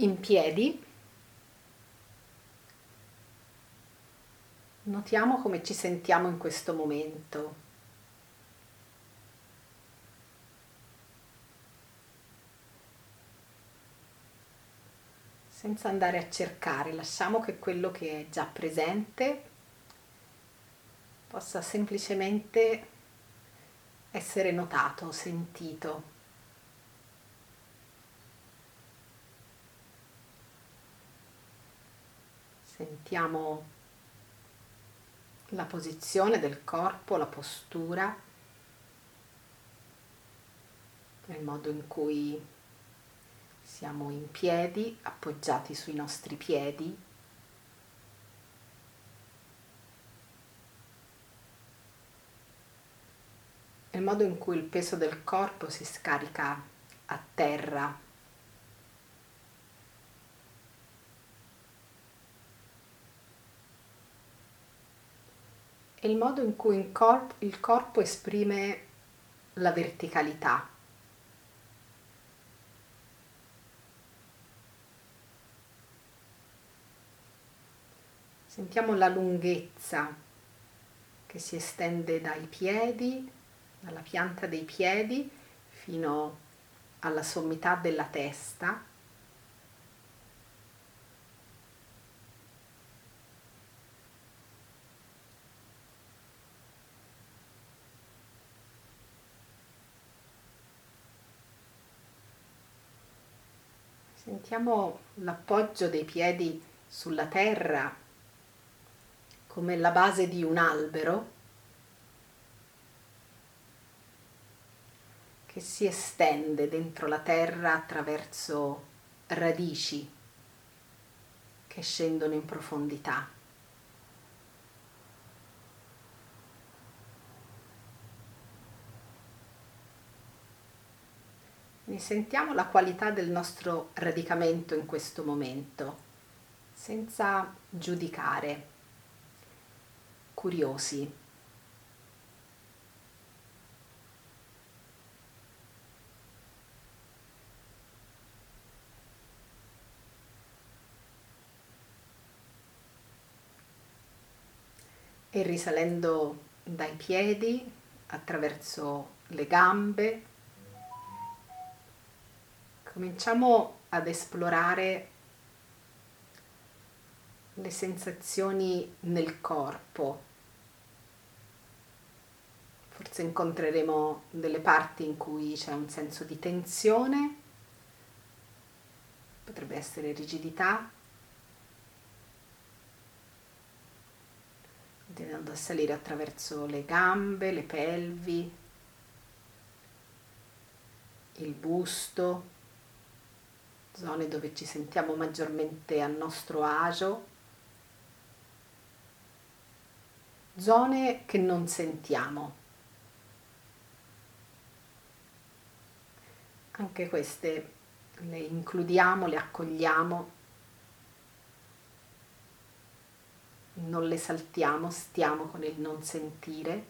In piedi, notiamo come ci sentiamo in questo momento. Senza andare a cercare, lasciamo che quello che è già presente possa semplicemente essere notato, sentito. Sentiamo la posizione del corpo, la postura, il modo in cui siamo in piedi, appoggiati sui nostri piedi. Il modo in cui il peso del corpo si scarica a terra. E il modo in cui il corpo esprime la verticalità. Sentiamo la lunghezza che si estende dai piedi, dalla pianta dei piedi fino alla sommità della testa. Sentiamo l'appoggio dei piedi sulla terra come la base di un albero che si estende dentro la terra attraverso radici che scendono in profondità. Ne sentiamo la qualità del nostro radicamento in questo momento, senza giudicare, curiosi. E risalendo dai piedi attraverso le gambe, cominciamo ad esplorare le sensazioni nel corpo. Forse incontreremo delle parti in cui c'è un senso di tensione, potrebbe essere rigidità, continuando a salire attraverso le gambe, le pelvi, il busto, zone dove ci sentiamo maggiormente a nostro agio, zone che non sentiamo. Anche queste le includiamo, le accogliamo, non le saltiamo, stiamo con il non sentire.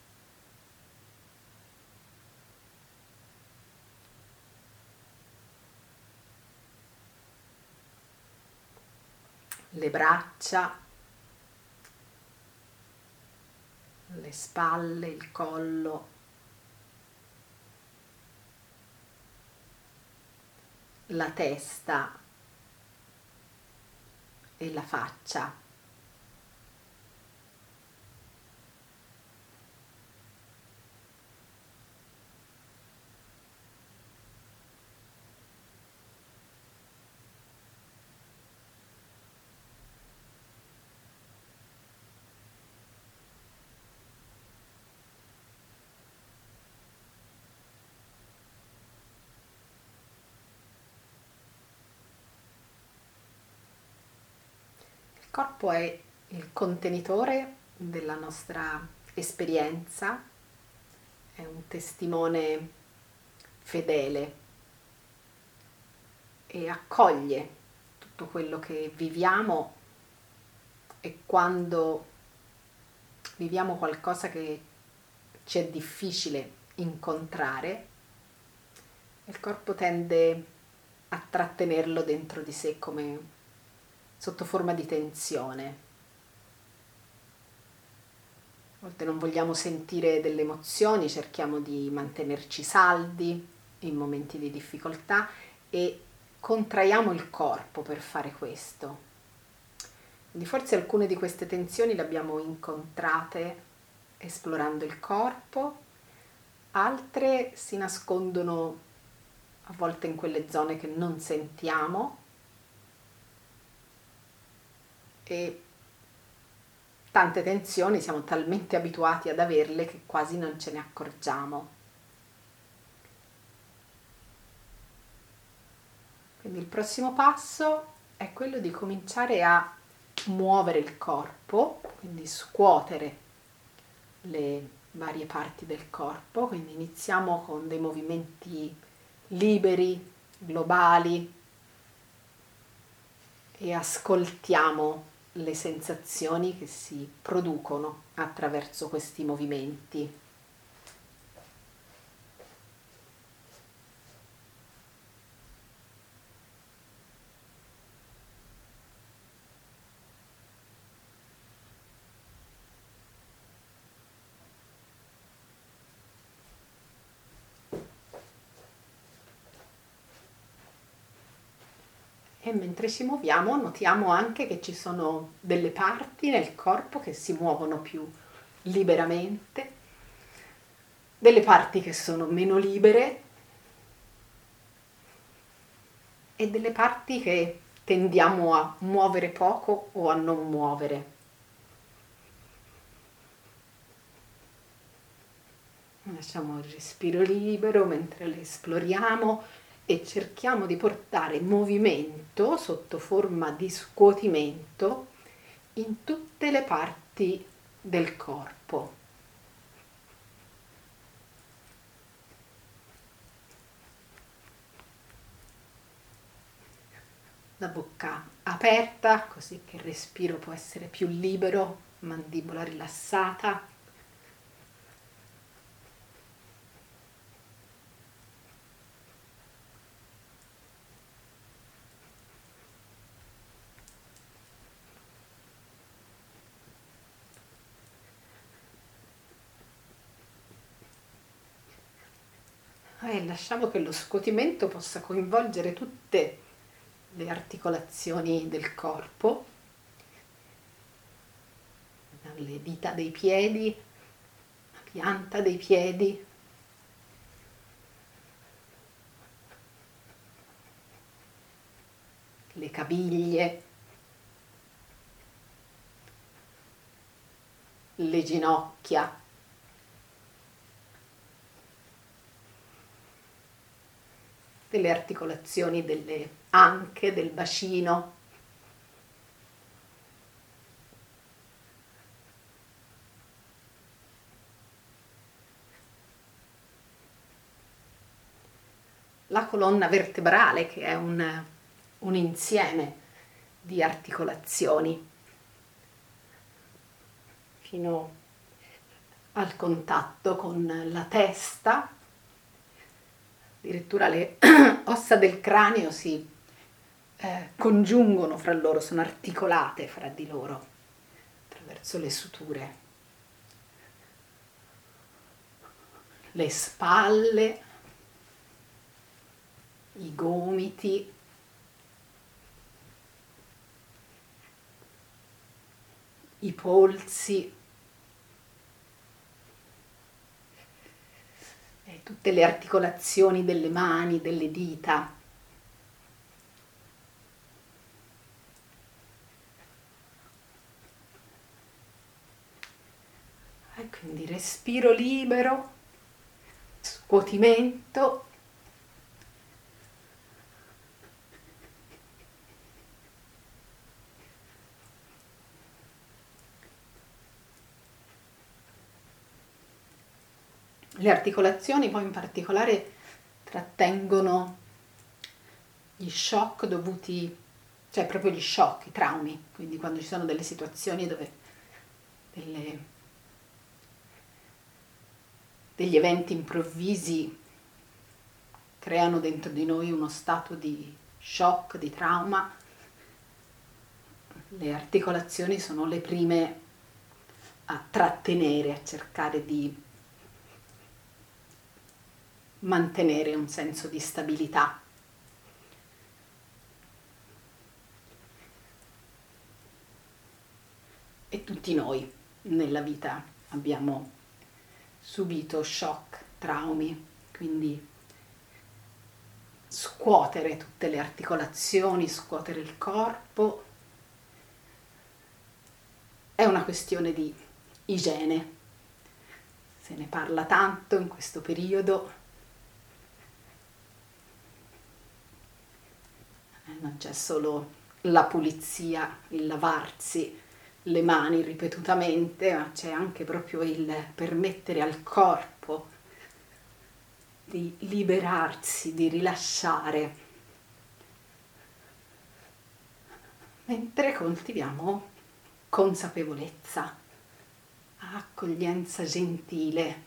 Le braccia, le spalle, il collo, la testa e la faccia. Il corpo è il contenitore della nostra esperienza, è un testimone fedele e accoglie tutto quello che viviamo, e quando viviamo qualcosa che ci è difficile incontrare, il corpo tende a trattenerlo dentro di sé come sotto forma di tensione. A volte non vogliamo sentire delle emozioni, cerchiamo di mantenerci saldi in momenti di difficoltà e contraiamo il corpo per fare questo. Quindi forse alcune di queste tensioni le abbiamo incontrate esplorando il corpo, altre si nascondono a volte in quelle zone che non sentiamo e tante tensioni siamo talmente abituati ad averle che quasi non ce ne accorgiamo. Quindi il prossimo passo è quello di cominciare a muovere il corpo, quindi scuotere le varie parti del corpo, quindi iniziamo con dei movimenti liberi, globali e ascoltiamo le sensazioni che si producono attraverso questi movimenti. E mentre ci muoviamo notiamo anche che ci sono delle parti nel corpo che si muovono più liberamente, delle parti che sono meno libere e delle parti che tendiamo a muovere poco o a non muovere. Lasciamo il respiro libero mentre le esploriamo e cerchiamo di portare movimento sotto forma di scuotimento in tutte le parti del corpo. La bocca aperta così che il respiro può essere più libero, mandibola rilassata. E lasciamo che lo scuotimento possa coinvolgere tutte le articolazioni del corpo, dalle dita dei piedi, la pianta dei piedi, le caviglie, le ginocchia, delle articolazioni delle anche, del bacino. La colonna vertebrale che è un insieme di articolazioni fino al contatto con la testa. Addirittura le ossa del cranio si congiungono fra loro, sono articolate fra di loro attraverso le suture. Le spalle, i gomiti, i polsi e tutte le articolazioni delle mani, delle dita. E quindi respiro libero, scuotimento. Le articolazioni poi in particolare trattengono gli shock dovuti, cioè proprio gli shock, i traumi, quindi quando ci sono delle situazioni dove degli eventi improvvisi creano dentro di noi uno stato di shock, di trauma, le articolazioni sono le prime a trattenere, a cercare di mantenere un senso di stabilità. E tutti noi nella vita abbiamo subito shock, traumi, quindi scuotere tutte le articolazioni, scuotere il corpo è una questione di igiene. Se ne parla tanto in questo periodo, non c'è solo la pulizia, il lavarsi le mani ripetutamente, ma c'è anche proprio il permettere al corpo di liberarsi, di rilasciare, mentre coltiviamo consapevolezza, accoglienza gentile.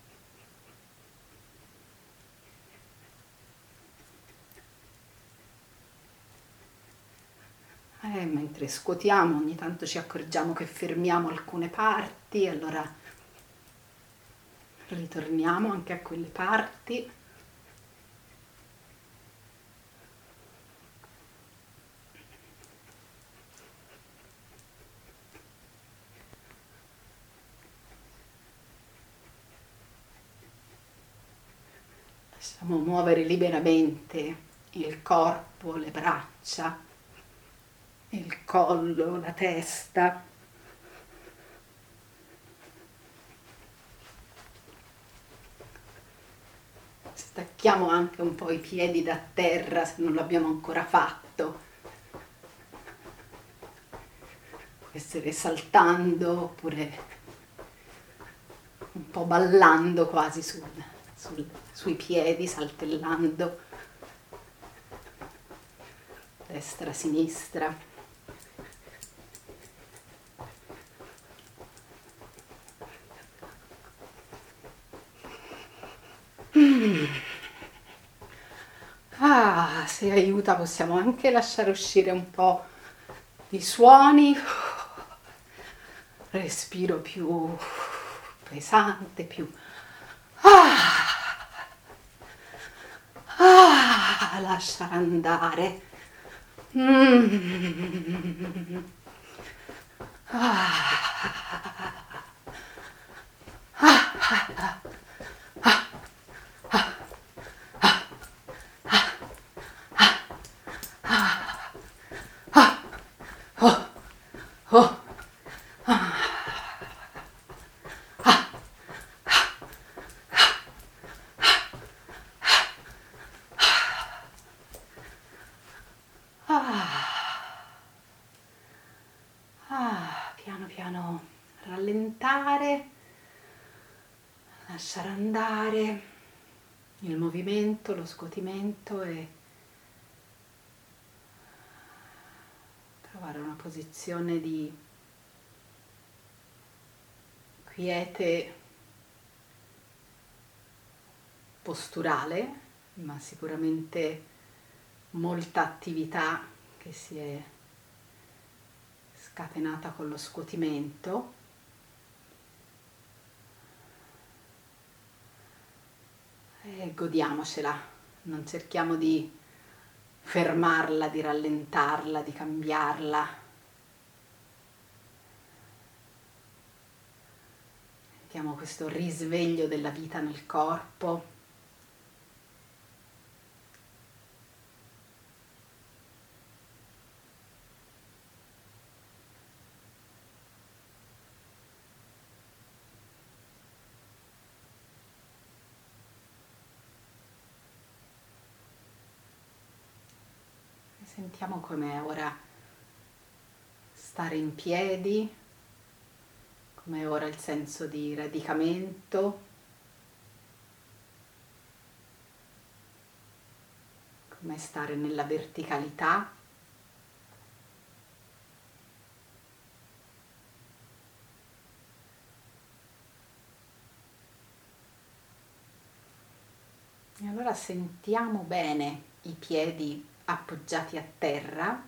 Mentre scuotiamo ogni tanto ci accorgiamo che fermiamo alcune parti, allora ritorniamo anche a quelle parti. Lasciamo muovere liberamente il corpo, le braccia, il collo, la testa. Stacchiamo anche un po' i piedi da terra se non l'abbiamo ancora fatto. Può essere saltando oppure un po' ballando quasi sui piedi, saltellando destra, sinistra. Se aiuta possiamo anche lasciare uscire un po' i suoni, respiro più pesante, più lasciare andare. Piano piano rallentare, lasciare andare il movimento, lo scuotimento e trovare una posizione di quiete posturale, ma sicuramente molta attività che si è scatenata con lo scuotimento. E godiamocela, non cerchiamo di fermarla, di rallentarla, di cambiarla. Sentiamo questo risveglio della vita nel corpo. Sentiamo com'è ora stare in piedi, com'è ora il senso di radicamento, com'è stare nella verticalità. E allora sentiamo bene i piedi appoggiati a terra.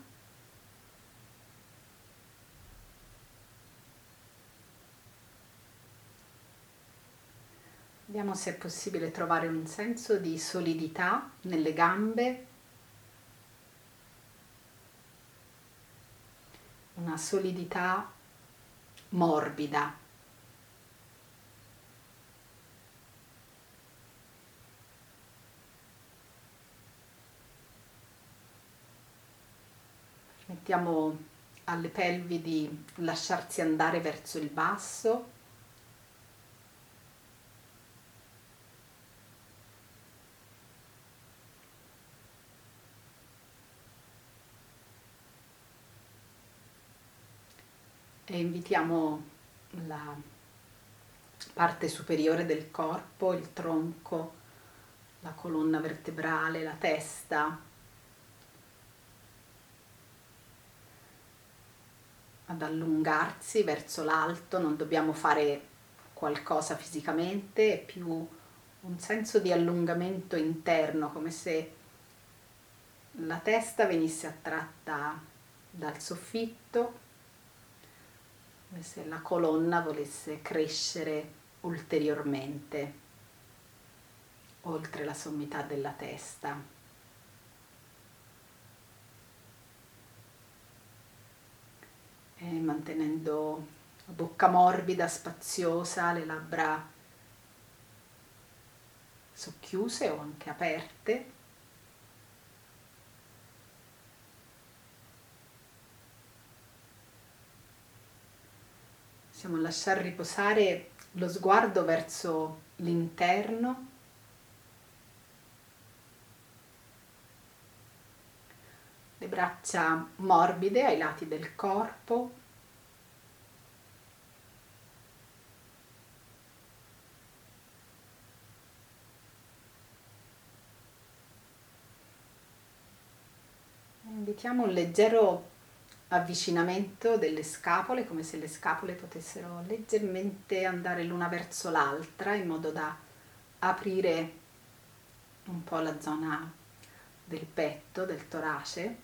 Vediamo se è possibile trovare un senso di solidità nelle gambe, una solidità morbida. Mettiamo alle pelvi di lasciarsi andare verso il basso. E invitiamo la parte superiore del corpo, il tronco, la colonna vertebrale, la testa, ad allungarsi verso l'alto. Non dobbiamo fare qualcosa fisicamente, è più un senso di allungamento interno, come se la testa venisse attratta dal soffitto, come se la colonna volesse crescere ulteriormente oltre la sommità della testa. E mantenendo la bocca morbida, spaziosa, le labbra socchiuse o anche aperte. Possiamo lasciar riposare lo sguardo verso l'interno, le braccia morbide ai lati del corpo. Invitiamo un leggero avvicinamento delle scapole, come se le scapole potessero leggermente andare l'una verso l'altra, in modo da aprire un po' la zona del petto, del torace.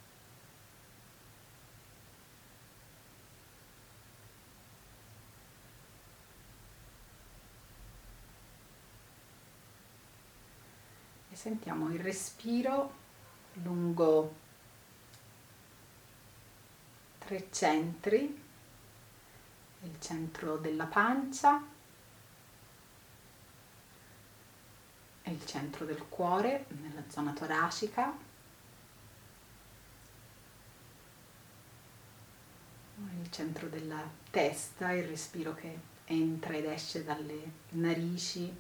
E sentiamo il respiro lungo 3 centri, il centro della pancia e il centro del cuore, nella zona toracica, il centro della testa, il respiro che entra ed esce dalle narici.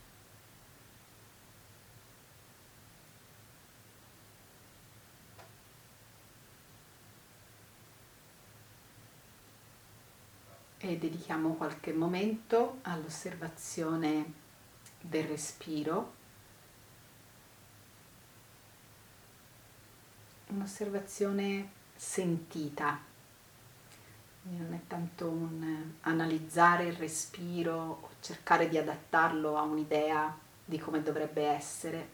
E dedichiamo qualche momento all'osservazione del respiro, un'osservazione sentita. Non è tanto un analizzare il respiro o cercare di adattarlo a un'idea di come dovrebbe essere.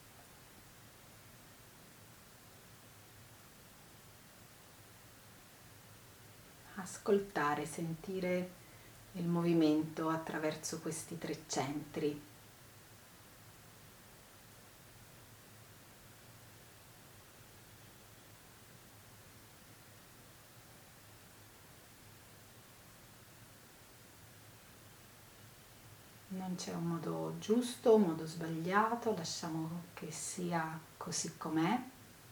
Ascoltare, sentire il movimento attraverso questi 3 centri. Non c'è un modo giusto, un modo sbagliato, lasciamo che sia così com'è.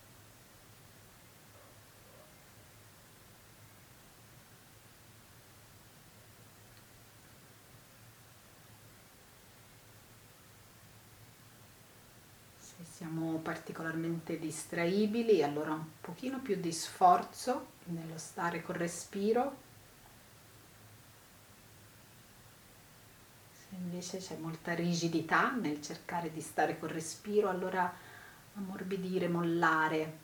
Se siamo particolarmente distraibili, allora un pochino più di sforzo nello stare col respiro. Se invece c'è molta rigidità nel cercare di stare col respiro, allora ammorbidire, mollare.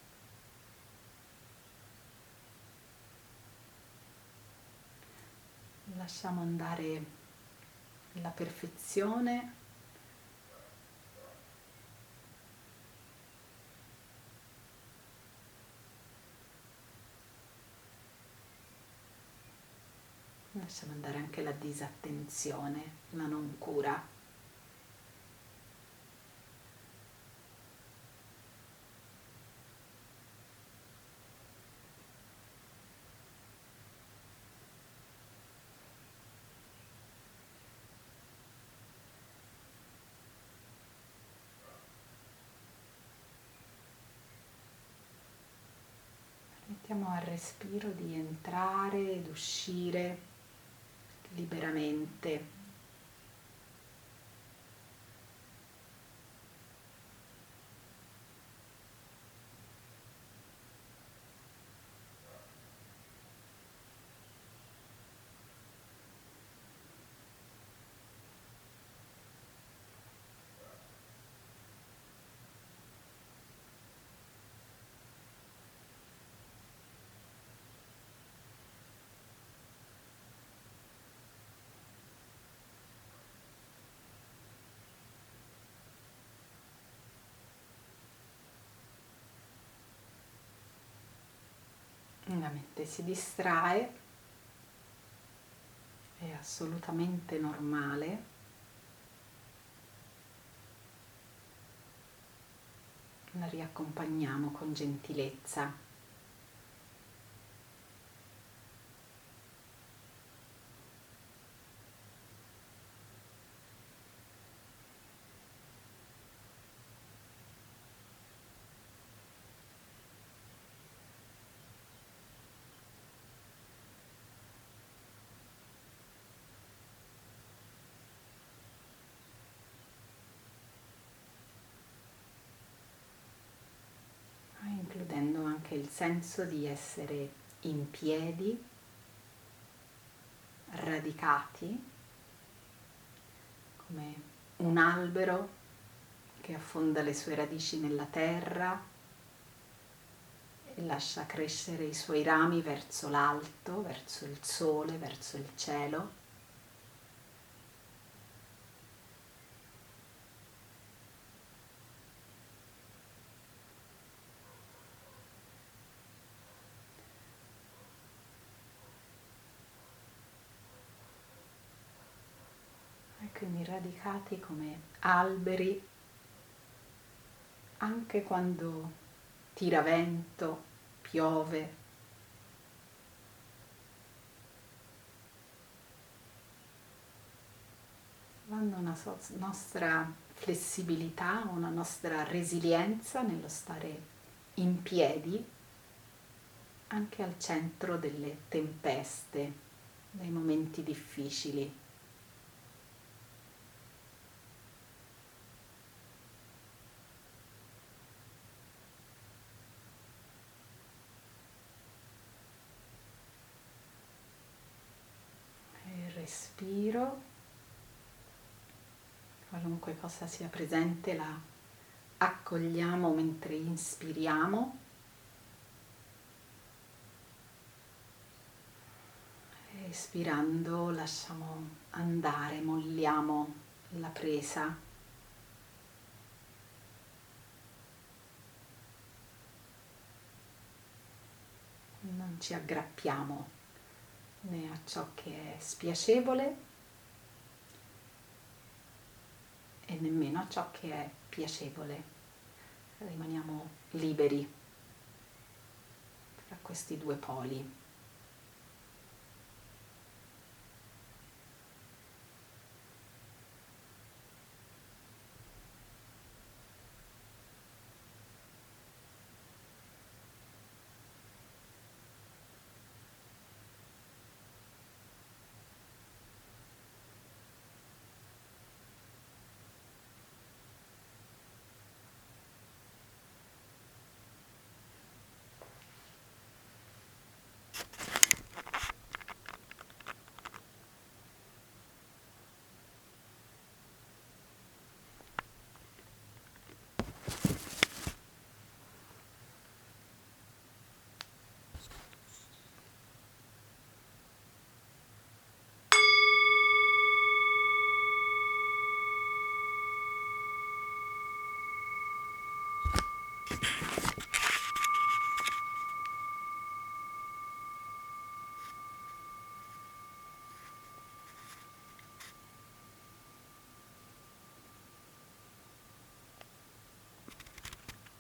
Lasciamo andare la perfezione. Lasciamo andare anche la disattenzione, la non cura. Permettiamo al respiro di entrare ed uscire liberamente. La mente si distrae, è assolutamente normale. La riaccompagniamo con gentilezza. Includendo anche il senso di essere in piedi, radicati, come un albero che affonda le sue radici nella terra e lascia crescere i suoi rami verso l'alto, verso il sole, verso il cielo. E quindi radicati come alberi anche quando tira vento, piove. Dando una nostra flessibilità, una nostra resilienza nello stare in piedi anche al centro delle tempeste, dei momenti difficili. E respiro, qualunque cosa sia presente la accogliamo mentre inspiriamo. Espirando lasciamo andare, molliamo la presa. Non ci aggrappiamo né a ciò che è spiacevole e nemmeno a ciò che è piacevole. Rimaniamo liberi tra questi due poli.